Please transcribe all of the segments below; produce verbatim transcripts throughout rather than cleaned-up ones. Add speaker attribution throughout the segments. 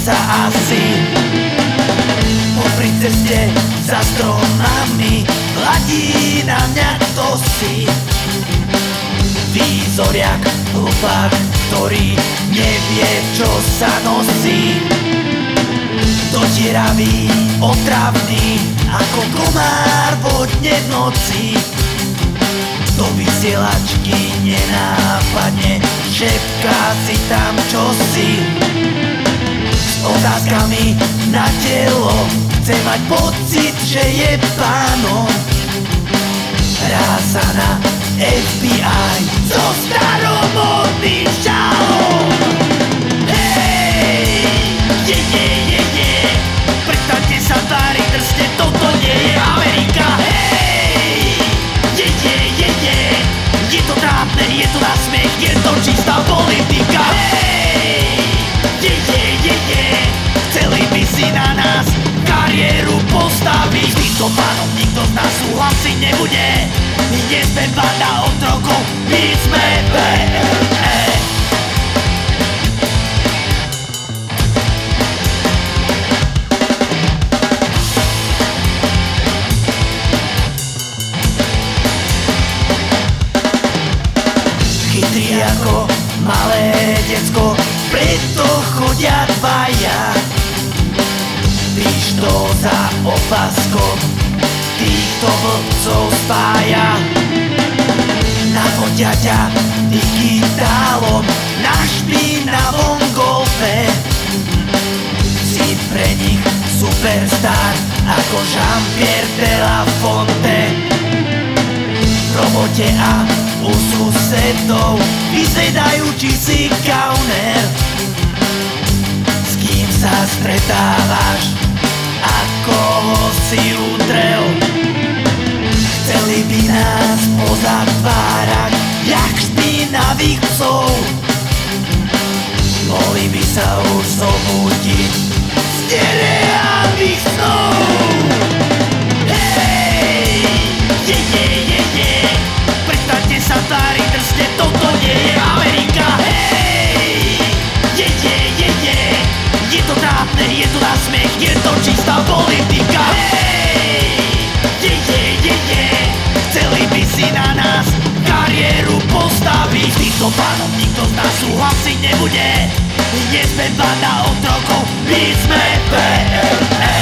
Speaker 1: sa asi. Popri ceste za stromami hladí na mňa kdosi. Výzoriak, hlupák, ktorý nevie, čo sa nosí. Dotieravý, otravný, ako komár vodne v noci. Do vysielačky nenápadne šepká si tam čosi. S otázkami na telo chce mať pocit, že je pánom. Hrá sa na ef bí aj so staromodným šálom. Hej, je, je, je, je, prestaňte sa tváriť drsne, toto nie je Amerika. Hej, je, je, je, je, je to trápne, je to na smiech, je to čistá politika. Hej, je, je, je, je, chceli by si na nás kariéru postaviť. S týmto pánom nikto z nás súhlasiť nebude. My nie sme banda otrokov, my sme bé el é. Chytrý ako malé decko, preto chodia dvaja. Pišto za opaskom týchto vlcov spája. Navodia ťa digitálom na špinavom golfe. Si pre nich superstar ako Jean-Pierre de la Fonte. V robote a u susedov vyzvedajú, či si kauner. S kým sa stretávaš, ako ho si udrel. Chceli by nás pozatvárať jak špinavých psov. Mohli by sa už zobudiť z nereálnych snov. Hej, je, je, je, je, prestaňte sa tváriť drsne, toto nie je Amerika. Hej, je, je, je, je, je to trápne, je to na smiech, je to čistá politika. Hej, je, je, je, je, chceli by si na nás kariéru postaviť. S týmto pánom nikto z nás súhlasiť nebude. My nie sme banda otrokov, my sme bé el é.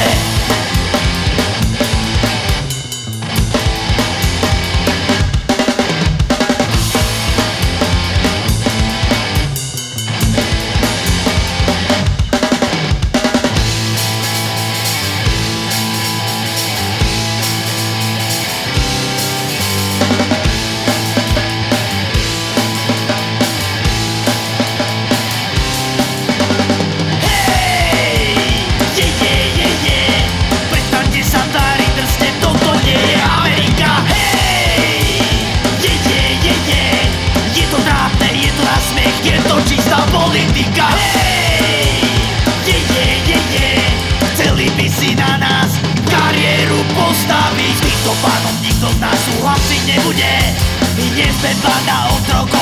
Speaker 1: Politika, hej, je, je, je, je, chceli by si na nás kariéru postaviť. S týmto pánom nikto z nás súhlasiť nebude. My nie sme banda otrokov.